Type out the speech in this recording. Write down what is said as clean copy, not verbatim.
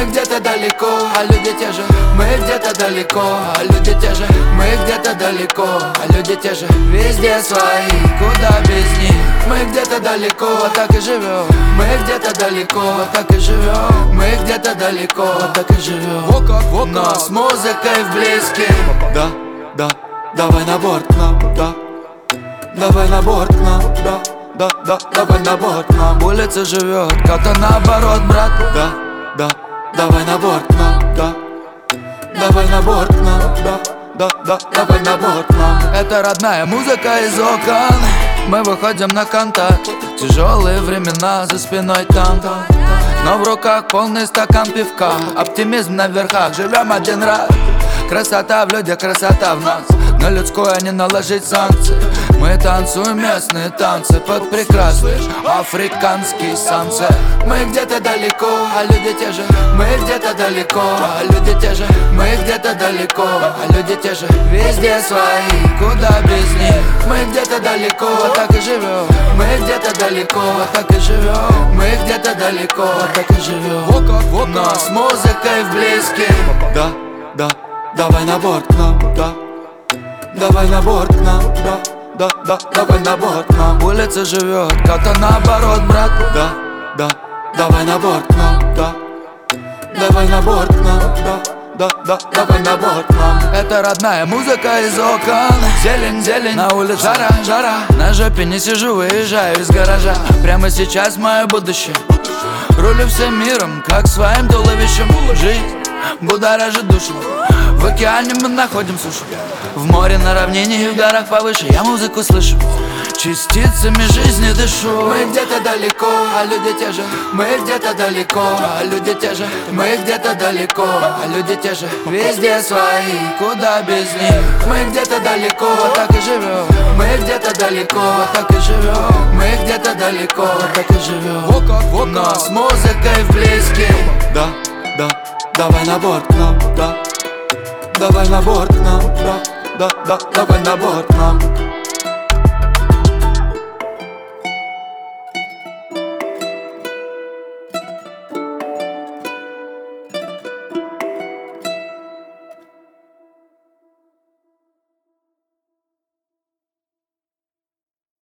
где-то далеко, а люди те же. Мы где-то далеко, а люди те же. Мы где-то далеко, а люди те же. Везде свои, куда без них. Мы где-то далеко, вот так и живем. Мы где-то далеко, вот так и живем. Мы где-то далеко, вот так и живем. Но с музыкой в близких. Да, да, давай на борт к нам, да. Давай на борт к нам, да. Да, да, давай на борт к нам. Улица живет, как-то наоборот, брат. Да, да, давай на борт к нам, да. Давай на борт к нам, да. Да, да, давай на борт к нам. Это родная музыка из окон. Мы выходим на контакт. Тяжелые времена, за спиной танк. Но в руках полный стакан пивка. Оптимизм на верхах, живем один раз. Красота в людях, красота в нас. На людское не наложить санкции. Мы танцуем местные танцы под прекрасный африканский сансет. Мы где-то далеко, а люди те же. Мы где-то далеко, а люди те же. Мы где-то далеко, а люди те же. Везде свои, куда без них. Мы где-то далеко, вот так и живем. Мы где-то далеко, вот так и живем. Мы где-то далеко, вот так и живем. Но с музыкой в близких. Да, да, давай на борт к нам, да. Давай на борт к нам, да. Да, да, давай на борт к нам. Улица живет, как-то наоборот, брат. Да, да, давай на борт к нам, да. Давай на борт к нам, да. Да, да, давай на борт к нам. Это родная музыка из окон. Зелень, зелень, на улице жара, жара. На жопе не сижу, выезжаю из гаража. Прямо сейчас мое будущее. Рулю всем миром, как своим туловищем. Жизнь будоражит душу. В океане мы находим сушу. В море, на равнине и в горах повыше я музыку слышу. Частицами жизни дышу. Мы где-то далеко, а люди те же. Мы где-то далеко, а люди те же. Мы где-то далеко, а люди те же. Везде свои, куда без них. Мы где-то далеко, вот так и живем. Мы где-то далеко, вот так и живем. Мы где-то далеко, вот так и живем. Но с музыкой в близких. Да, да, давай на борт к нам, да. Давай на борт к нам, да. Да, да, давай на борт к нам.